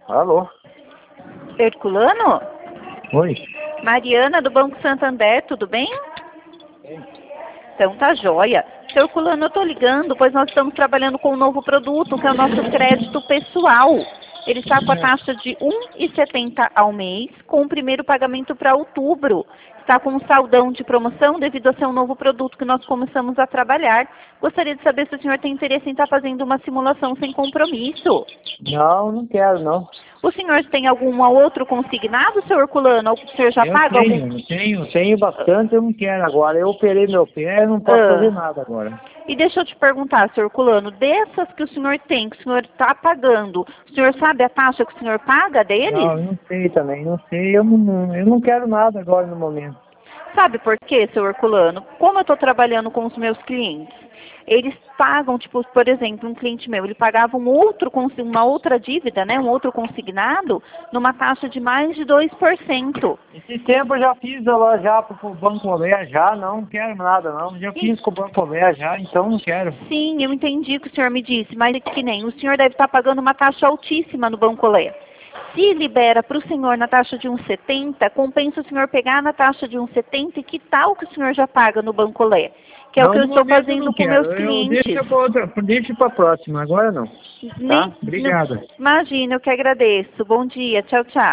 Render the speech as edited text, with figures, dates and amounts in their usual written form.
Alô? Herculano? Oi? Mariana, do Banco Santander, tudo bem? Então tá joia. Seu Herculano, eu tô ligando, pois nós estamos trabalhando com um novo produto, que é o nosso crédito pessoal. Ele está com a taxa de R$ 1,70 ao mês, com o primeiro pagamento para outubro. Está com um saldão de promoção devido a ser um novo produto que nós começamos a trabalhar. Gostaria de saber se o senhor tem interesse em estar fazendo uma simulação sem compromisso. Não, não quero, não. O senhor tem algum outro consignado, seu Herculano? O senhor já paga algum? Tenho bastante, eu não quero agora. Eu operei meu pé, não posso fazer nada agora. E deixa eu te perguntar, seu Herculano, dessas que o senhor tem, que o senhor está pagando, o senhor sabe a taxa que o senhor paga deles? Não, eu não sei também, não sei. Eu não quero nada agora no momento. Sabe por quê, seu Herculano? Como eu estou trabalhando com os meus clientes, eles pagam, tipo, por exemplo, um cliente meu, ele pagava uma outra dívida, né, um outro consignado, numa taxa de mais de 2%. Esse tempo eu já fiz lá já pro Banco Ober, já não quero nada não. Já fiz com o Banco Ober já, então não quero. Sim, eu entendi o que o senhor me disse, mas é que nem o senhor deve estar pagando uma taxa altíssima no Banco Olé. Se libera para o senhor na taxa de 1,70, compensa o senhor pegar na taxa de 1,70 e que tal que o senhor já paga no Banco Olé? Que é o que eu estou fazendo com meus clientes. Deixa para a próxima, agora não. Tá? Obrigado. Imagina, eu que agradeço. Bom dia, tchau, tchau.